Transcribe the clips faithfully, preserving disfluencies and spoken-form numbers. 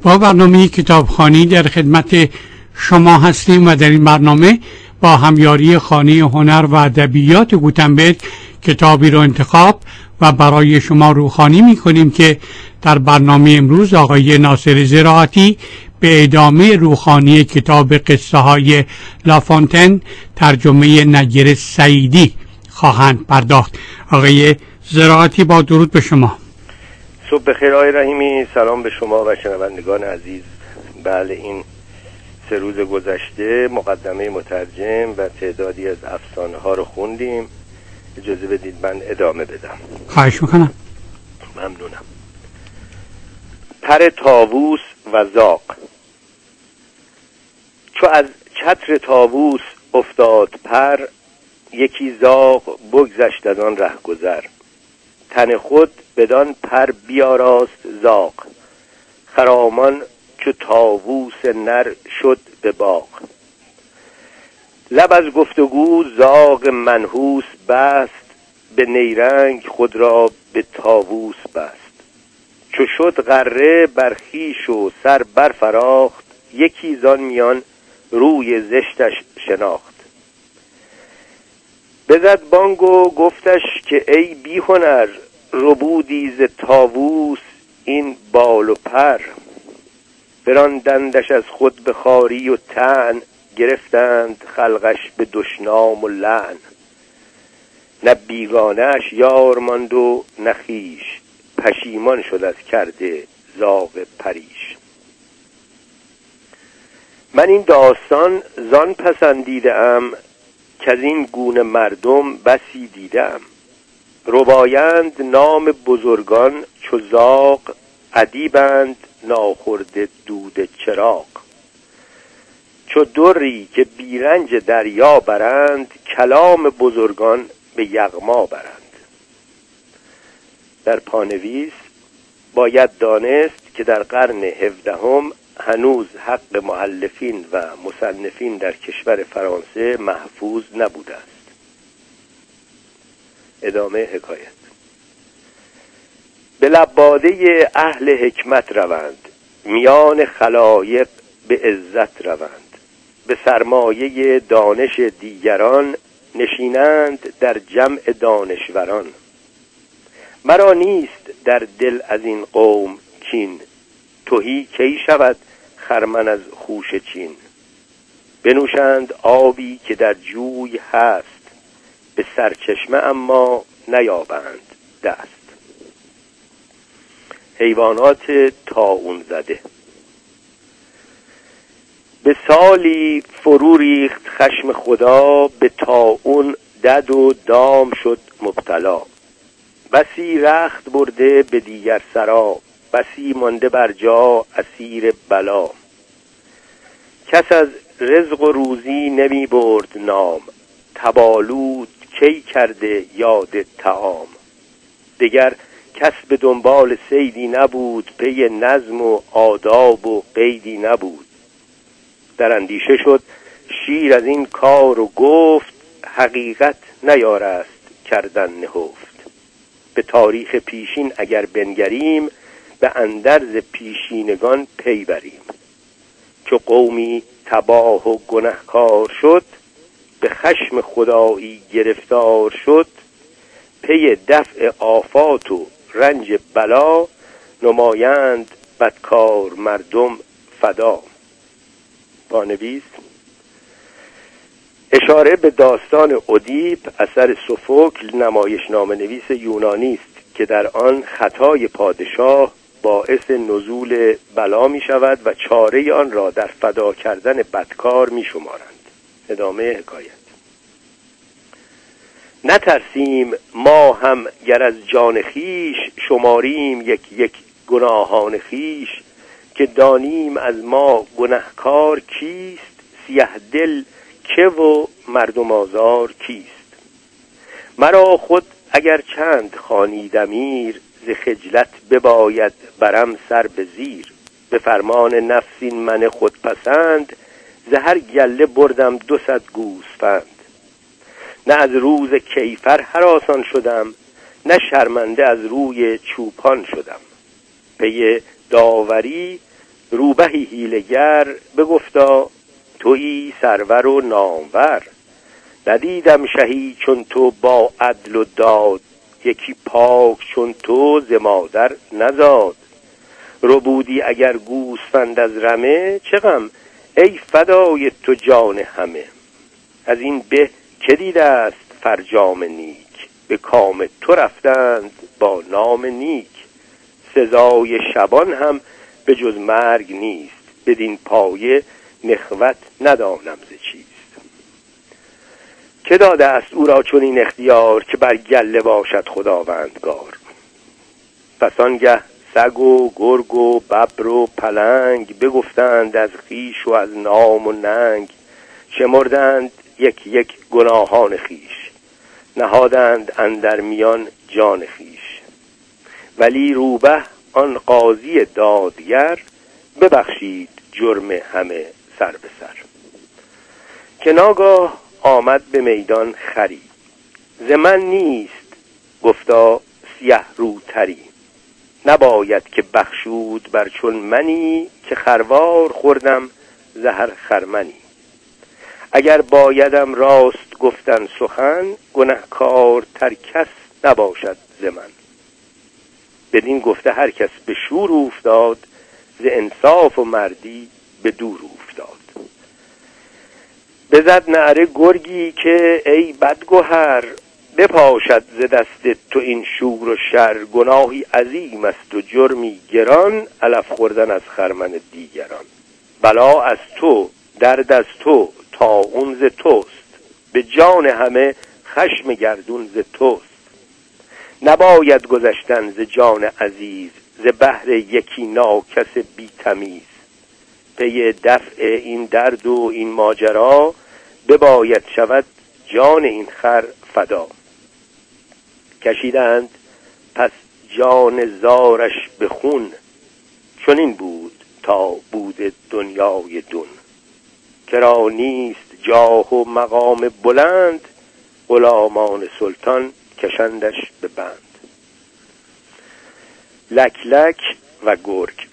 با برنامه کتابخوانی در خدمت شما هستیم و در این برنامه با همیاری خانه هنر و ادبیات گوتنبرگ کتابی رو انتخاب و برای شما روخوانی می کنیم که در برنامه امروز آقای ناصر زراعتی به ادامه روخوانی کتاب قصه های لافونتن ترجمه نگر سعیدی خواهند پرداخت. آقای زراعتی با درود به شما. صبح بخیر آقای رحیمی، سلام به شما و شنوندگان عزیز. بله، این سه روز گذشته مقدمه مترجم و تعدادی از افسانه ها رو خوندیم. اجازه بدید من ادامه بدم. خواهش میکنم. ممنونم. پر طاووس و زاغ. چو از چتر طاووس افتاد پر، یکی زاغ بگذشت از آن ره گذر. تن خود بدان پر بیاراست زاغ، خرامان چو طاووس نر شد به باغ. لب از گفتگو زاغ منحوس بست، به نیرنگ خود را به طاووس بست. چو شد غره بر خویش و سر برفراخت، یکی زان میان روی زشتش شناخت. بزد بانگ و گفتش که ای بی هنر، ربودی ز طاووس این بال و پر. براندندش از خود به خواری و طعن، گرفتند خلقش به دشنام و لعن. نه بیگانه‌اش یار ماند و نه خویش، پشیمان شد از کرده زاغ پریش. من این داستان زان پسندیدم، که از این گونه مردم بسی دیدم. ربایند نام بزرگان چو زاغ، ادیبند ناخورده دود چراغ. چو دری که بیرنج دریا برند، کلام بزرگان به یغما برند. در پانویس باید دانست که در قرن هفدهم هنوز حق مؤلفین و مصنفین در کشور فرانسه محفوظ نبوده است. ادامه حکایت. به لباده اهل حکمت روند، میان خلایق به عزت روند. به سرمایه دانش دیگران، نشینند در جمع دانشوران. مرا نیست در دل از این قوم کین، تهی کی شود خرمن از خوش چین. بنوشند آبی که در جوی هست، به سرچشمه اما نیابند دست. حیوانات طاعون زده. به سالی فرو ریخت خشم خدا، به طاعون دد و دام شد مبتلا. بسی رخت برده به دیگر سرا، بسی مانده بر جا اسیر بلا. کس از رزق و روزی نمی برد نام، تبالود کی کرده یاد طعام. دگر کس به دنبال صیدی نبود، پی نظم و آداب و قیدی نبود. در اندیشه شد شیر از این کار و گفت، حقیقت نیارست کردن نهفت. به تاریخ پیشین اگر بنگریم، به اندرز پیشینگان پی بریم. چو قومی تباه و گنهکار شد، به خشم خدایی گرفتار شد. پی دفع آفات و رنج بلا، نمایند بدکار مردم فدا. پانویس اشاره به داستان ادیپ اثر سوفوکل، نمایشنامه نویس یونانی است که در آن خطای پادشاه باعث نزول بلا می شود و چاره آن را در فدا کردن بدکار می شمارند. ادامه حکایت. نترسیم ما هم گر از جان خیش، شماریم یک یک گناهان خیش. که دانیم از ما گنهکار کیست، سیه دل که و مردم آزار کیست. مرا خود اگر چند خوانید امیر، ز خجلت بباید برم سر به زیر. به فرمان نفسین من خود پسند، ز هر گله بردم دو صد گوسفند. نه از روز کیفر هراسان شدم، نه شرمنده از روی چوپان شدم. پی داوری روبهی حیله‌گر بگفتا تویی سرور و نامور. ندیدم شهی چون تو با عدل و داد، یکی پاک چون تو ز مادر نزاد. ربودی اگر گوسفند از رمه، چه غم ای فدای تو جان همه. از این به که دیده است فرجام نیک، به کام تو رفتند با نام نیک. سزای شبان هم به جز مرگ نیست، بدین پایه نخوت ندانم ز چیست. که داده است او را چنین اختیار، که بر گله باشد خداوندگار. پس آنگه سگ و گرگ و ببر و پلنگ، بگفتند از خویش و از نام و ننگ. شمردند یک یک گناهان خویش، نهادند اندر میان جان خویش. ولی روبه آن قاضی دادگر، ببخشید جرم همه سر به سر. که ناگاه آمد به میدان خری، ز من نیست گفتا سیه روتری. نباید که بخشود بر چون منی، که خروار خوردم زهر خرمنی. اگر بایدم راست گفتن سخن، گنهکار تر کس نباشد ز من. بدین گفته هر کس به شور افتاد، ز انصاف و مردی به دور افتاد. بزد نعره گرگی که ای بدگهر، بپاشد ز دست تو این شور و شر. گناهی عظیم است و جرمی گران، علف خوردن از خرمن دیگران. بلا از تو، درد از تو، طاعون ز توست، به جان همه خشم گردون ز توست. نباید گذشتن ز جان عزیز، ز بهر یکی ناکس بی تمیز. پی دفع این درد و این ماجرا، بباید شود جان این خر فدا. کشیدند پس جان زارش به خون، چون این بود تا بود دنیای دون. کرا نیست جاه و مقام بلند، غلامان سلطان کشندش به بند. لک لک و گرگ.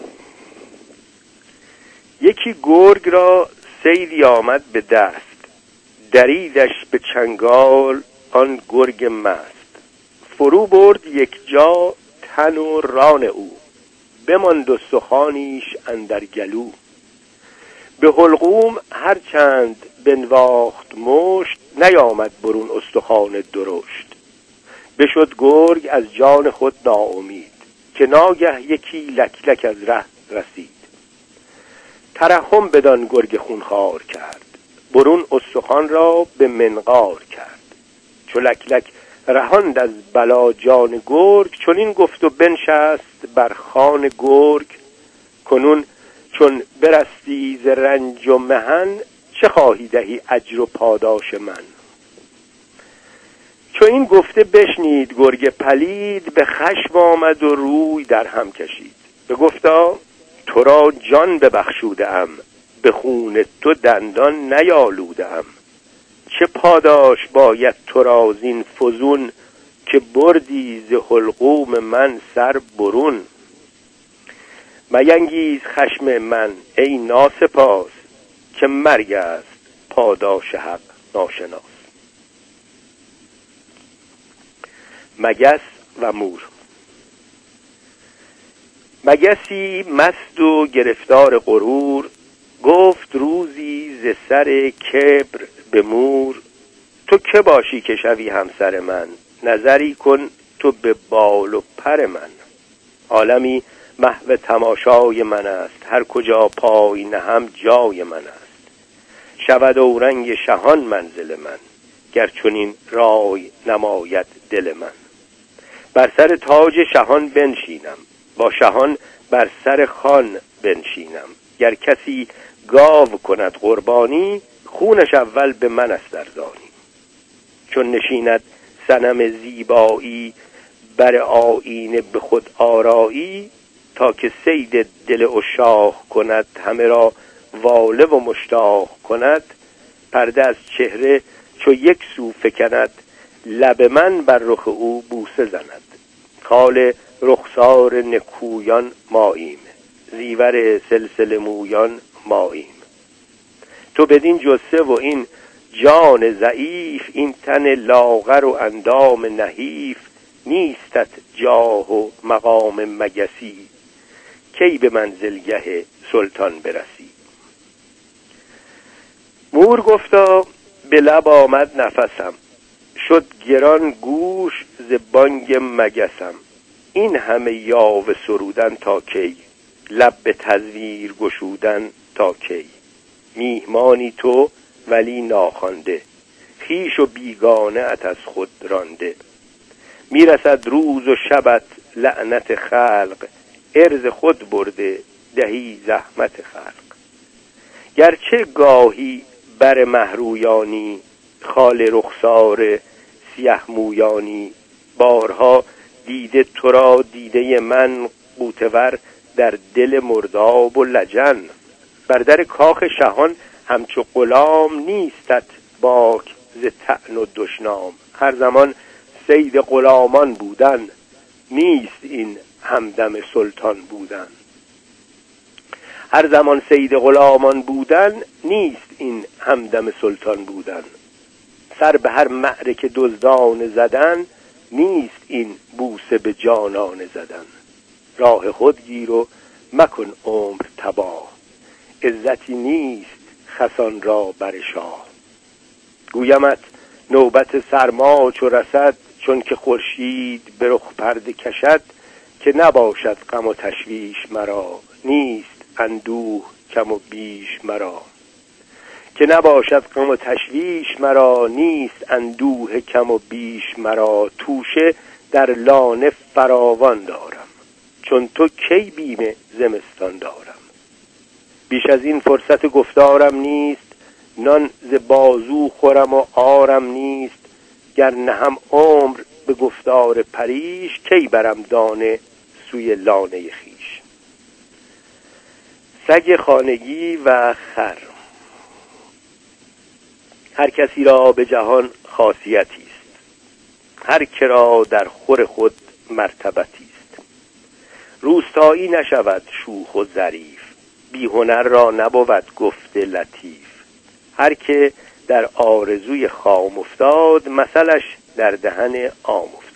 یکی گرگ را صیدی آمد به دست، دریدش به چنگال آن گرگ مست. فرو برد یک جا تن و ران او، بماند و سخانیش اندر گلو. به حلقوم هر چند بنواخت مشت، نیامد برون استخوان درشت. بشد گرگ از جان خود ناامید، که ناگه یکی لک لک از ره رسید. ترحم بدان گرگ خونخوار کرد، برون استخوان را به منقار کرد. چو لک لک رهاند از بلا جان گرگ، چون این گفت و بنشست بر خوان گرگ. کنون چون برستی ز رنج و محن، چه خواهی دهی اجر و پاداش من. چو این گفته بشنید گرگ پلید، به خشم آمد و روی در هم کشید. بگفتا تو را جان ببخشوده ام، به خون تو دندان نیالوده ام. چه پاداش باید تو را زین فزون، که بردی ز حلقوم من سر برون. مینگیز خشم من ای ناسپاس، که مرگ است پاداش حق ناشناس. مگس و مور. مگسی مست و گرفتار غرور، گفت روزی ز سر کبر به مور. تو که باشی که شوی همسر من، نظری کن تو به بال و پر من. عالمی محو تماشای من است، هر کجا پای نهم جای من است. شود اورنگ شهان منزل من، گر چنین رای نماید دل من. بر سر تاج شهان بنشینم، با شهان بر سر خوان بنشینم. گر کسی گاو کند قربانی، خونش اول به من است ارزانی. چون نشیند صنم زیبایی بر آیینه به خود آرایی، تا که صید دل عشاق کند همه را واله و مشتاق کند. پرده از چهره چو یک سو فکند، لب من بر رخ او بوسه زند. خال رخسار نکویان ماییم، زیور سلسله مویان ماییم. تو بدین جثه و این جان ضعیف، این تن لاغر و اندام نحیف، نیستت جاه و مقام مگسی، کی به منزلگه سلطان برسی. مور گفتا به لب آمد نفسم، شد گران گوش ز بانگ مگسم. این همه یاوه سرودن تا کی، لب به تزویر گشودن تا کی. میهمانی تو ولی ناخوانده، خویش و بیگانه ات از خود رانده. میرسد روز و شبت لعنت خلق، عرض خود برده دهی زحمت خلق. گرچه گاهی بر مهرویانی، خال رخسار سیه مویانی. بارها دیده تو را دیده من، غوطه‌ور در دل مرداب و لجن. بر در کاخ شهان همچو غلام، نیستت باک ز طعن و دشنام. هر زمان صید غلامان بودن، نیست این همدم سلطان بودن. هر زمان صید غلامان بودن، نیست این همدم سلطان بودن. سر به هر معرکه دزدان زدن، نیست این بوسه به جانان زدن. راه خود گیر و مکن عمر تباه، عزتی نیست خسان را بر شاه. گویمت نوبت سرما چو رسد، چون که خورشید به رخ پرده کشد. که نباشد غم و تشویش مرا، نیست اندوه کم و بیش مرا. که نباشد غم و تشویش مرا، نیست اندوه کم و بیش مرا. توشه در لانه فراوان دارم، چون تو کی بیم زمستان دارم. بیش از این فرصت گفتارم نیست، نان ز بازو خورم و آرم نیست. گر نهم عمر به گفتار پریش، کی برم دانه سوی لانه خیش. سگ خانگی و خر. هر کسی را به جهان خاصیتی است، هر که را در خور خود مرتبتی است. روستایی نشود شوخ و ظریف، بی هنر را نبود گفت لطیف. هر که در آرزوی خام افتاد، مثلش در دهن عام افتاد.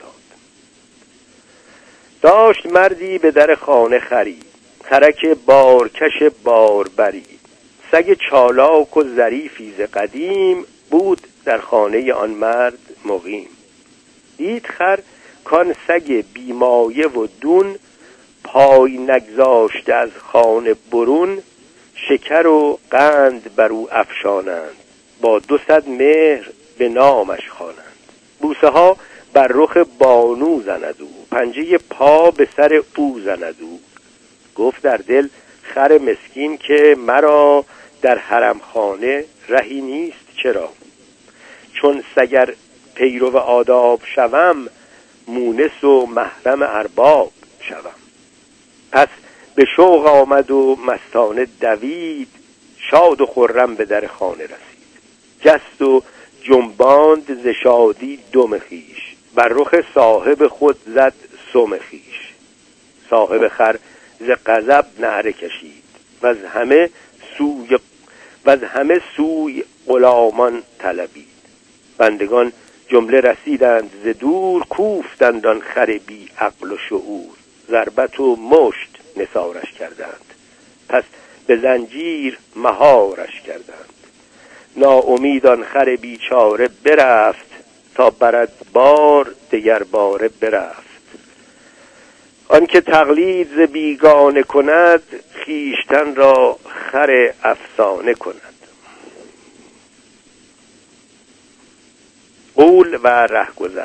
داشت مردی به در خانه خری، خرک بارکش باربری. سگ چالاک و ظریفی ز قدیم، بود در خانه آن مرد مقیم. دید خر کان سگ بیمایه و دون، پای نگذاشته از خانه برون. شکر و قند بر او افشانند، با دو صد مهر به نامش خوانند. بوسه ها بر رخ بانو زند او، پنجه پا به سر او زند او. گفت در دل خر مسکین که مرا، در حرم خانه رهی نیست چرا. چون سگر پیرو آداب شوم، مونس و محرم ارباب شوم. پس به شوق آمد و مستانه دوید، شاد و خرم به در خانه رسید. جست و جنباند ز شادی دم خویش، بر رخ صاحب خود زد سم خویش. صاحب خر ز غضب نعره کشید، و از همه سوی و از همه سوی غلامان طلبید. بندگان جمله رسیدند ز دور، کوفتند آن خر بی عقل و شعور. ضربت و مشت نثارش کردند، پس به زنجیر مهارش کردند. ناامید آن خر بیچاره برفت، تا برد بار دگر باره برفت. آن که تقلید ز بیگانه کند، خویشتن را خر افسانه کند. غول و رهگذر.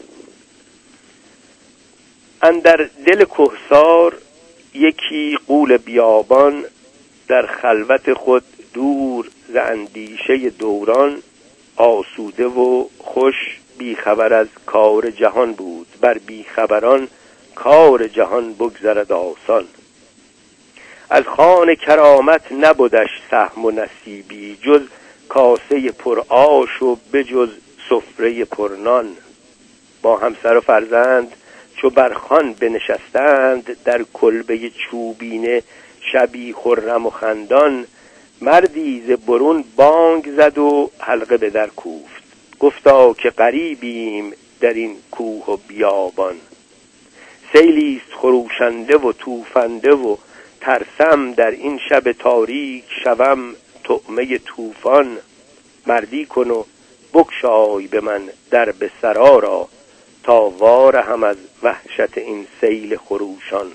اندر دل کهسار یکی غول بیابان، در خلوت خود دور ز اندیشه دوران. آسوده و خوش بیخبر از کار جهان بود، بر بیخبران کار جهان بگذرد آسان. از خوان کرامت نبودش سهم و نصیبی، جز کاسه پر آش و بجز سفره پرنان. با همسر و فرزند چو بر خوان بنشستند، در کلبه چوبینه شبی خرم و خندان، مردی ز برون بانگ زد و حلقه به در کوفت. گفتا که غریبیم در این کوه و بیابان، سیلی است خروشنده و توفنده و ترسم در این شب تاریک شوم طعمه طوفان. مردی کن و بگشای به من در به سرا را، تا وارهم از وحشت این سیل خروشان.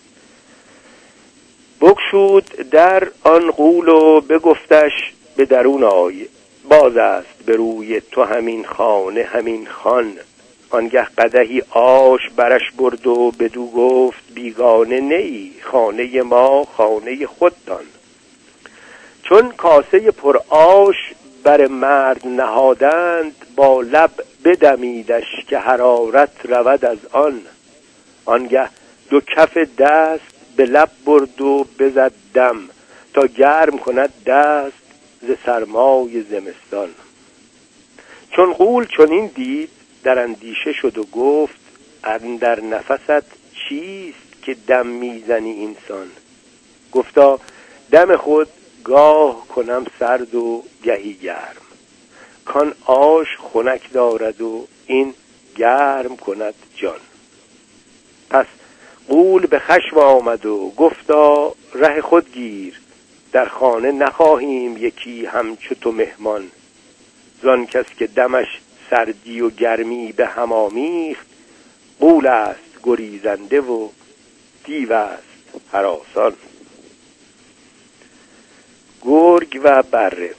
بگشود در آن غول و بگفتش به درون آی، باز است به روی تو همین خانه همین خان. آنگه قدحی آش برش برد و بدو گفت بیگانه نیی، خانه ما خانه خود دان. چون کاسه پر آش بر مرد نهادند، با لب بدمیدش که حرارت رود از آن. آنگه دو کف دست به لب برد و بزد دم، تا گرم کند دست ز سرمای زمستان. چون غول چنین دید در اندیشه شد و گفت اندر نفست چیست که دم میزنی اینسان؟ گفتا دم خود گاه کنم سرد و گهی گرم، کان آش خنک دارد و این گرم کند جان. پس غول به خشم آمد و گفتا ره خود گیر، در خانه نخواهیم یکی همچو تو مهمان. زان کس که دمش سردی و گرمی به هم آمیخت، غول است گریزنده و دیو است هراسان. گرگ و بره.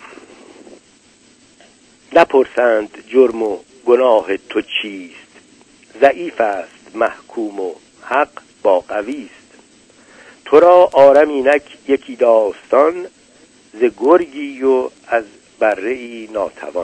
نپرسند جرم و گناه تو چیست، ضعیف است محکوم و حق با قوی است. تو را آرم اینک یکی داستان، ز گرگی و از بره‌ای ناتوان.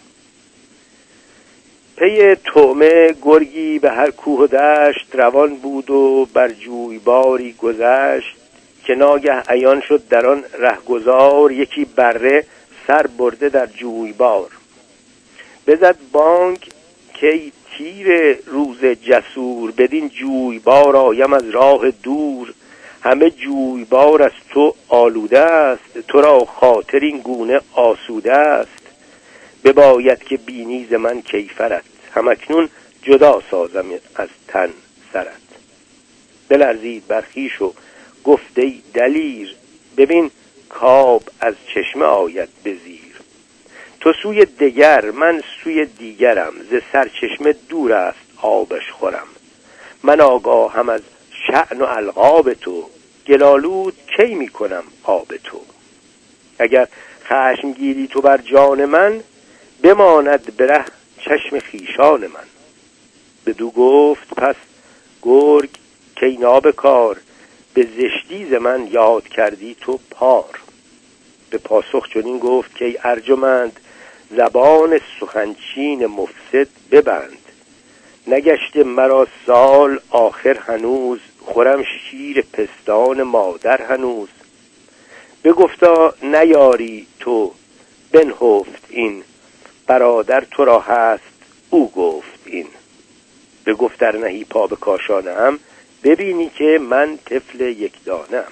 پی طعمه گرگی به هر کوه و دشت روان بود و بر جویباری گذشت، که ناگه عیان شد در آن رهگذار یکی بره سر برده در جویبار. بزد بانگ که تیر روز جسور، بدین جویبار آیم از راه دور. همه جویبار از تو آلوده است، تو را خاطر این گونه آسوده است. بباید که بینی ز من کیفرت، همکنون جدا سازم از تن سرت. بلرزید برخیش و گفت ای دلیر، ببین کآب از چشمه آید به زیر. تو سوی دگر من سوی دیگرم، ز سرچشمه دور است آبش خورم. من آگاهم از شأن و القاب تو، گلالود کی می کنم آب تو. اگر خشم گیری تو بر جان من، بماند به ره چشم خیشان من. بدو گفت پس گرگ کی نابکار، به زشتی ز من یاد کردی تو پار. به پاسخ چنین گفت که ای ارجمند، زبان سخنچین مفسد ببند. نگشته مرا سال آخر هنوز، خورم شیر پستان مادر هنوز. بگفتا نیاری تو بنهفت این، برادر تو را هست او گفت این. بگفت در نهی پا به کاشانم، ببینی که من طفل یک دانم.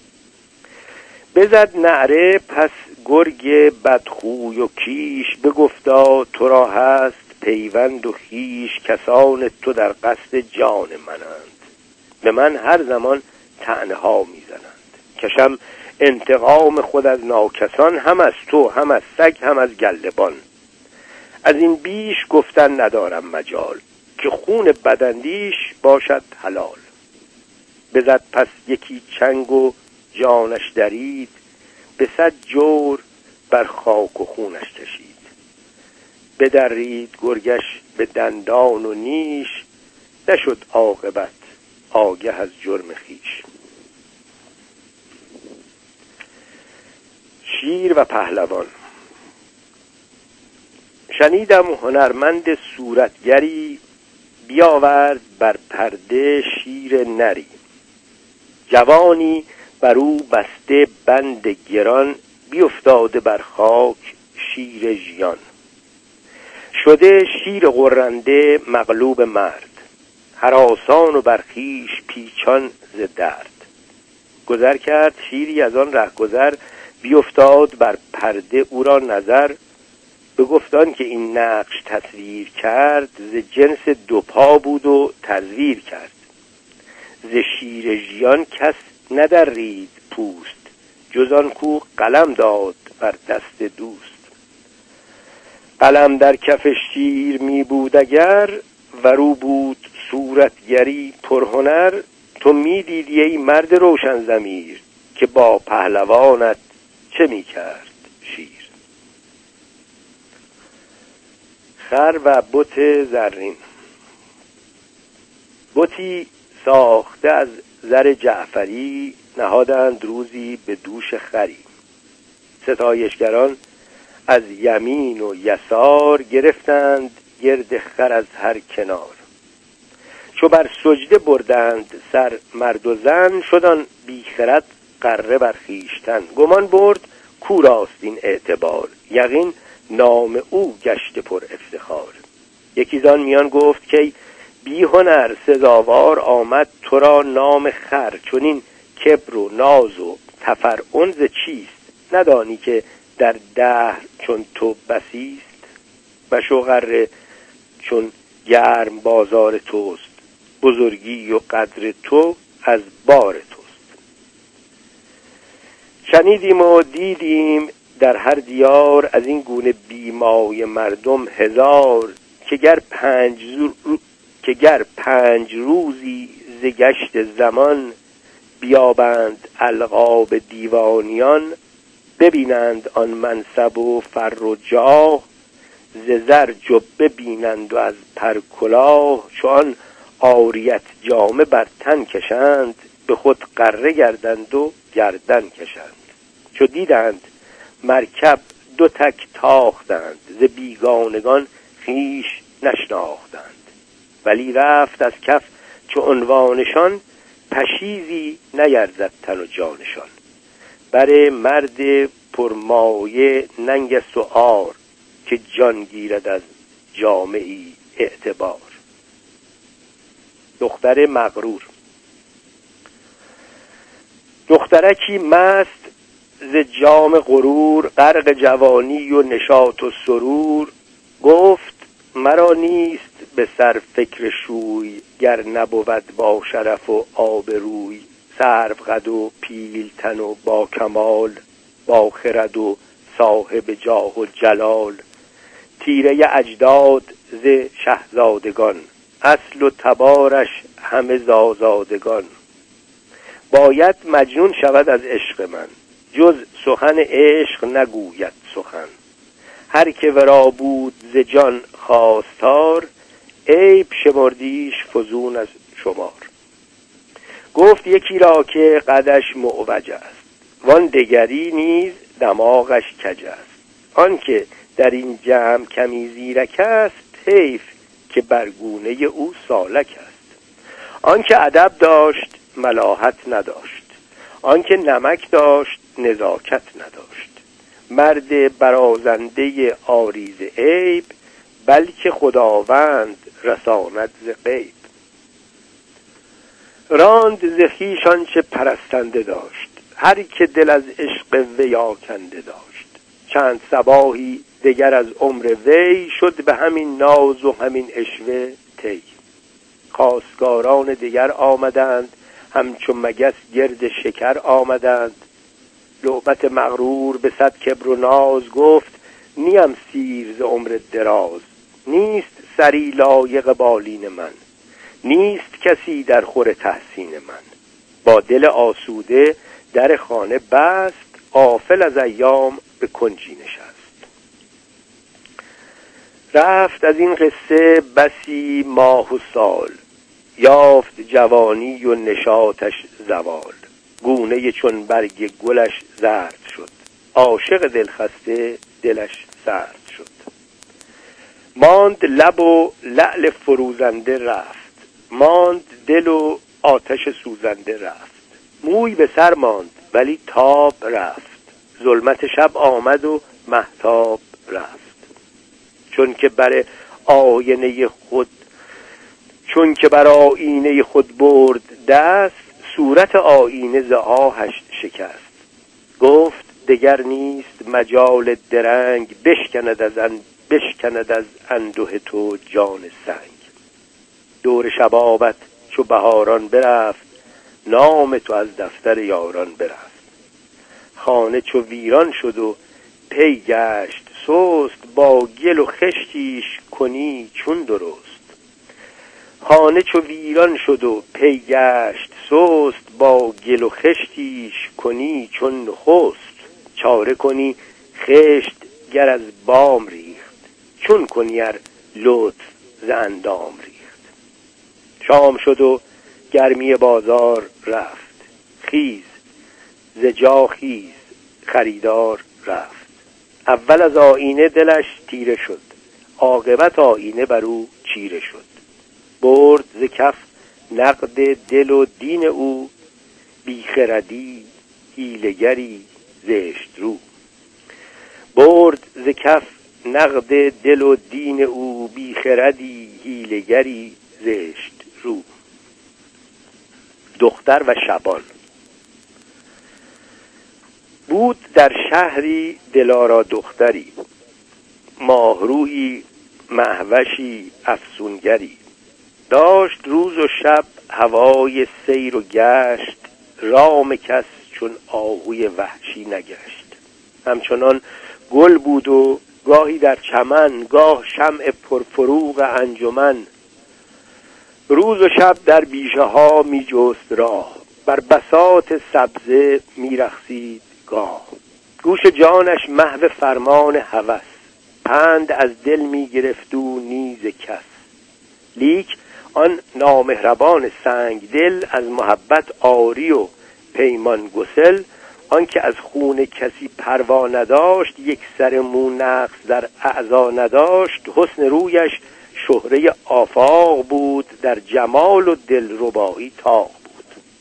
بزد نعره پس گرگ بدخوی و کیش، بگفتا تو را هست پیوند و خیش. کسان تو در قصد جان منند، به من هر زمان طعنه‌ها میزنند. کشم انتقام خود از ناکسان، هم از تو هم از سگ هم از گلبان. از این بیش گفتن ندارم مجال، که خون بداندیش باشد حلال. بزد پس یکی چنگ و جانش درید، به صد جور بر خاک و خونش کشید. بدرید گرگش به دندان و نیش، نشد عاقبت آگه از جرم خیش. شیر و پهلوان. شنیدم هنرمند صورتگری، بیاورد بر پرده شیر نری. جوانی بر او بسته بند گران، بیفتاده بر خاک شیر ژیان. شده شیر غرنده مغلوب مرد، هراسان و بر خویش پیچان ز درد. گذر کرد شیری از آن رهگذر، بیفتاد بر پرده او را نظر. بگفتان که این نقش تصویر کرد، ز جنس دو پا بود و تزویر کرد. ز شیر ژیان کس ندرید پوست، جز آن کو قلم داد بر دست دوست. قلم در کف شیر می بود اگر، ورو بود صورتگری پرهنر. تو می دیدی ای مرد روشن ضمیر، که با پهلوانت چه می کرد شیر. خر و بت زرین. بتی ساخته از زر جعفری، نهادند روزی به دوش خری. ستایشگران از یمین و یسار، گرفتند گرد خر از هر کنار. چو بر سجده بردند سر مرد و زن، شدان بیخرد غره بر خویشتن. گمان برد کو راست این اعتبار، یقین نام او گشت پر افتخار. یکی زان میان گفت که بی هنر سزاوار آمد تو را نام خر. چنین کبر و ناز و تفرعن ز چیست، ندانی که در دهر چون تو بسیست. و شوغره چون گرم بازار توست، بزرگی و قدر تو از بار توست. شنیدیم و دیدیم در هر دیار، از این گونه بیمای مردم هزار. که گر پنج, رو... که گر پنج روزی ز گشت زمان، بیابند القاب دیوانیان. ببینند آن منصب و فر و جاه، ز زر جبه بینند و از پر کلاه. چون عاریت جامه بر تن کشند، به خود غره گردند و گردن کشند. چو دیدند مرکب دو تک تاختند، ز بیگانگان خویش نشناختند. ولی رفت از کف چو عنوانشان، پشیزی نیرزد تن و جانشان. بر مرد پرمایه ننگ است و عار، که جان گیرد از جامعی اعتبار. دختر مغرور. دخترکی مست ز جام غرور، غرق جوانی و نشاط و سرور. گفت مرا نیست به سر فکر شوی، گر نبود با شرف و آبروی. سرو قد و پیلتن و با کمال، با خرد و صاحب جاه و جلال. تیره اجداد ز شهزادگان، اصل و تبارش همه ز آزادگان. باید مجنون شود از عشق من، جز سخن عشق نگوید سخن. هر که ورا بود ز جان خواستار، عیب شمردیش فزون از شمار. گفت یکی را که قدش معوج است، وان دگری نیز دماغش کج است. آن که در این جمع کمی زیرک است، حیف که برگونه او سالک است. آن که ادب داشت ملاحت نداشت، آن که نمک داشت نزاکت نداشت. مرد برازنده آریز عیب، بلکه خداوند رساند ز غیب. راند ز خویش آنچه پرستنده داشت، هر که دل از عشق وی آکنده داشت. چند صباحی دگر از عمر وی، شد به همین ناز و همین عشوه طی. خواستگاران دگر آمدند، همچو مگس گرد شکر آمدند. لعبت مغرور به صد کبر و ناز، گفت نیم سیر ز عمر دراز. نیست سری لایق بالین من، نیست کسی در خور تحسین من. با دل آسوده در خانه بست، غافل از ایام به کنجی نشست. رفت از این قصه بسی ماه و سال، یافت جوانی و نشاطش زوال. گونه چون برگ گلش زرد شد، عاشق دلخسته دلش سرد شد. ماند لب و لعل فروزنده رفت، ماند دل و آتش سوزنده رفت. موی به سر ماند ولی تاب رفت، ظلمت شب آمد و مهتاب رفت. چون که بر آینه خود چون که بر آینه خود برد دست، صورت آیینه ز آهش شکست. گفت دگر نیست مجال درنگ، بشکند از ان بشکند از انده تو جان سنگ. دور شبابت چو بهاران برفت، نام تو از دفتر یاران برفت. خانه چو ویران شد و پی گشت سست، با گل و خشتیش کنی چون درست. خانه چو ویران شد و پی گشت سست، با گل و خشتیش کنی چون نخست. چاره کنی خشت گر از بام ریخت، چون کنی ار لطف ز اندام ریخت. شام شد و گرمی بازار رفت، خیز ز جا خیز خریدار رفت. اول از آینه دلش تیره شد، عاقبت آینه بر او چیره شد. برد ز کف نقد دل و دین او، بیخردی حیله‌گری زشت رو. برد ز کف نقد دل و دین او، بیخردی حیله‌گری زشت رو. دختر و شبان. بود در شهری دلارا دختری، ماهرویی مهوشی افسونگری. داشت روز و شب هوای سیر و گشت، رام کس چون آهوی وحشی نگشت. همچنان گل بود و گاهی در چمن، گاه شمع پرفروغ انجمن. روز و شب در بیشه ها می جست راه، بر بساط سبزه می رقصید گاه. گوش جانش محو فرمان هوس، پند از دل می گرفت و نیز کس. لیک آن نامهربان سنگ دل، از محبت آری و پیمان گسل. آن که از خون کسی پروا نداشت، یک سر مو نقص در اعضا نداشت. حسن رویش شهره آفاق بود، در جمال و دلربایی طاق بود.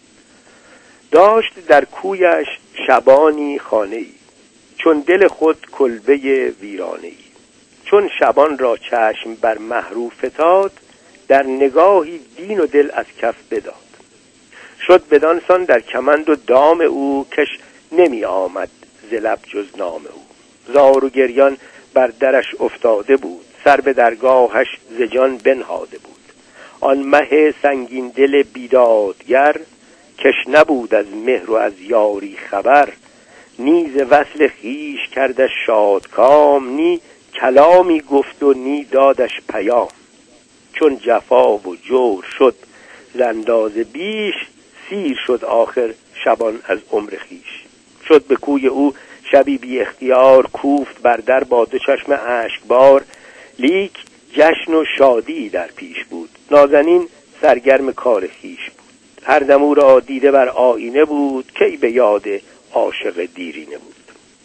داشت در کویش شبانی خانه‌ای، چون دل خود کلبه ویرانه‌ای. چون شبان را چشم بر مهرو فتاد، در نگاهی دین و دل از کف بداد. شد بدان سان در کمند و دام او، کش نمی آمد ز لب جز نام او. زار و گریان بر درش افتاده بود، سر به درگاهش ز جان بنهاده بود. آن مه سنگین دل بیدادگر، کش نبود از مهر و از یاری خبر. نی ز وصل خویش کردش شادکام، نی کلامی گفت و نی دادش پیام. چون جفا و جور شد ز اندازه بیش، سیر شد آخر شبان از عمر خویش. شد به کوی او شبی بی اختیار، کوفت بر در با دو چشم اشکبار. لیک جشن و شادی در پیش بود، نازنین سرگرم کار خویش بود. هر دم او را دیده بر آینه بود، کی به یاد عاشق دیرینه بود.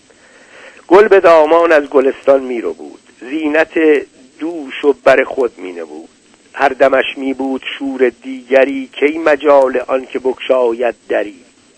گل به دامان از گلستان می رو بود، زینت دوش و بر خود می نبود. هر دمش می بود شور دیگری، کی مجال آن که بگشاید دری.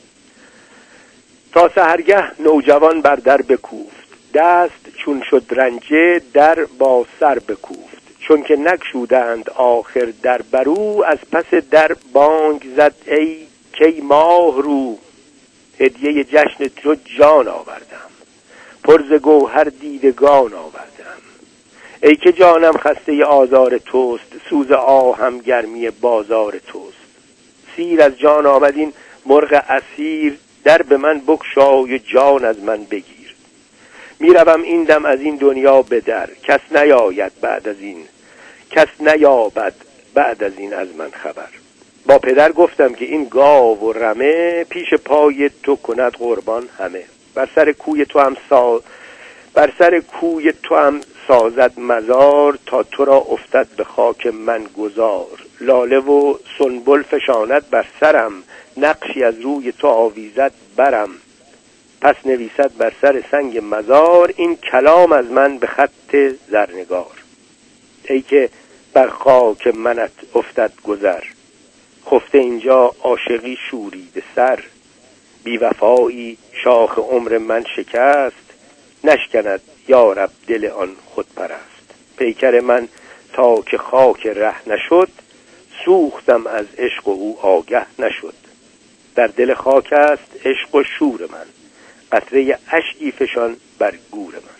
تا سحرگه نوجوان بر در بکوفت، دست چون شد رنجه در با سر بکوفت. چون که نگشودند آخر در برو، از پس در بانگ زد ای کی ماه رو. هدیه جشن تو جان آوردم، پر ز گوهر دیدگان آوردم. ای که جانم خسته آزار توست، سوز آهم گرمی بازار توست. سیر از جان آمد این مرغ اسیر، در به من بگشای و جان از من بگیر. میروم این دم از این دنیا به در، کس نیاید بعد از این کس نیابد بعد از این از من خبر. با پدر گفتم که این گاو و رمه، پیش پای تو کند قربان همه. بر سر کوی تو هم سا بر سر کوی تو هم سازد مزار، تا تو را افتد به خاک من گذار. لاله و سنبل فشاند بر سرم، نقشی از روی تو آویزد برم. پس نویسد بر سر سنگ مزار، این کلام از من به خط زرنگار. ای که بر خاک منت افتد گذر، خفته اینجا عاشقی شورید سر. بی وفایی شاخ عمر من شکست، نشکند یارب دل آن خود پرست. پیکر من تا که خاک ره نشد، سوختم از عشق و او آگه نشد. در دل خاک است عشق و شور من، قطره اشکی فشان بر گور من.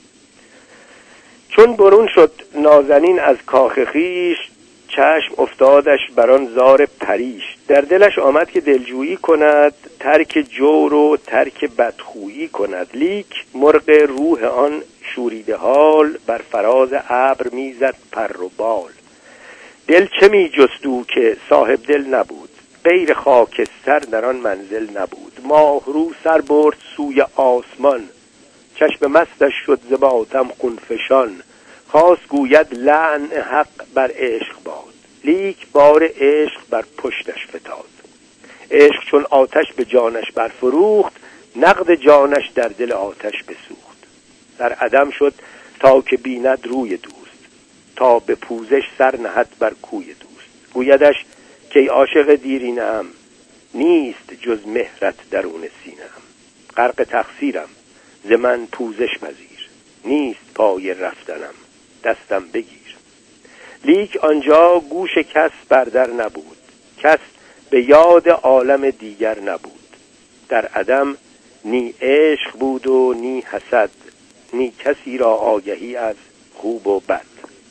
چون برون شد نازنین از کاخ خویش، چشم افتادش بران زار پریش. در دلش آمد که دلجویی کند، ترک جور و ترک بدخویی کند. لیک مرغ روح آن شوریده حال، بر فراز ابر میزد پر و بال. دل چه می جستو که صاحب دل نبود، غیر خاکستر در آن منزل نبود. ماه رو سر برد سوی آسمان، چشم مستش شد ز ماتم خون فشان. خواست گوید لعن حق بر عشق باد، لیک بار عشق بر پشتش فتاد. عشق چون آتش به جانش برفروخت، نقد جانش در دل آتش بسوخت. در عدم شد تا که بیند روی دوست، تا به پوزش سر نهد بر کوی دوست. گویدش که ای عاشق دیرینم، نیست جز مهرت درون سینم. غرق تقصیرم ز من پوزش پذیر، نیست پای رفتنم دستم بگیر. لیک آنجا گوش کس بردر نبود، کس به یاد عالم دیگر نبود. در عدم نی عشق بود و نی حسد، نی کسی را آگهی از خوب و بد.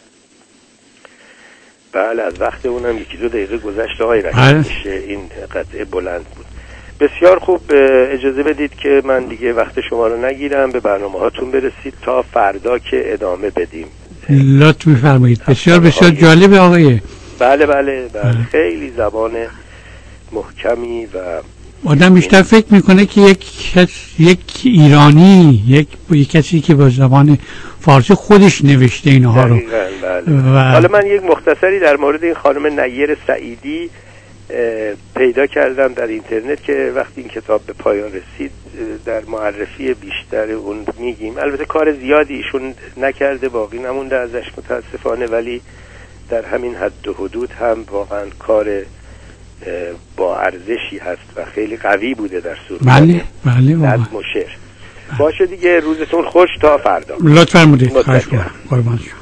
بله، از وقت اونم یکی دو دقیقه گذشت آقای رئیس. این قطعه بلند بود. بسیار خوب، اجازه بدید که من دیگه وقت شما رو نگیرم، به برنامه هاتون برسید تا فردا که ادامه بدیم. لطف می‌فرمایید. بسیار بسیار جالب آقای. بله بله بله، خیلی زبان محکمی و آدم بیشتر فکر میکنه که یک کس، یک ایرانی، یک یک کسی که با زبان فارسی خودش نوشته اینها رو. بله. و... حالا من یک مختصری در مورد این خانم نیر سعیدی پیدا کردم در اینترنت که وقتی این کتاب به پایان رسید در معرفی بیشتر اون میگیم. البته کار زیادی ایشون نکرده، باقی نمونده ازش متاسفانه، ولی در همین حد و حدود هم واقعا کار با ارزشی هست و خیلی قوی بوده در سوره. بله بله نظم و شعر. باشه دیگه، روزتون خوش تا فردا. لطفاً مدید. خواهش می‌کنم. قربان شما.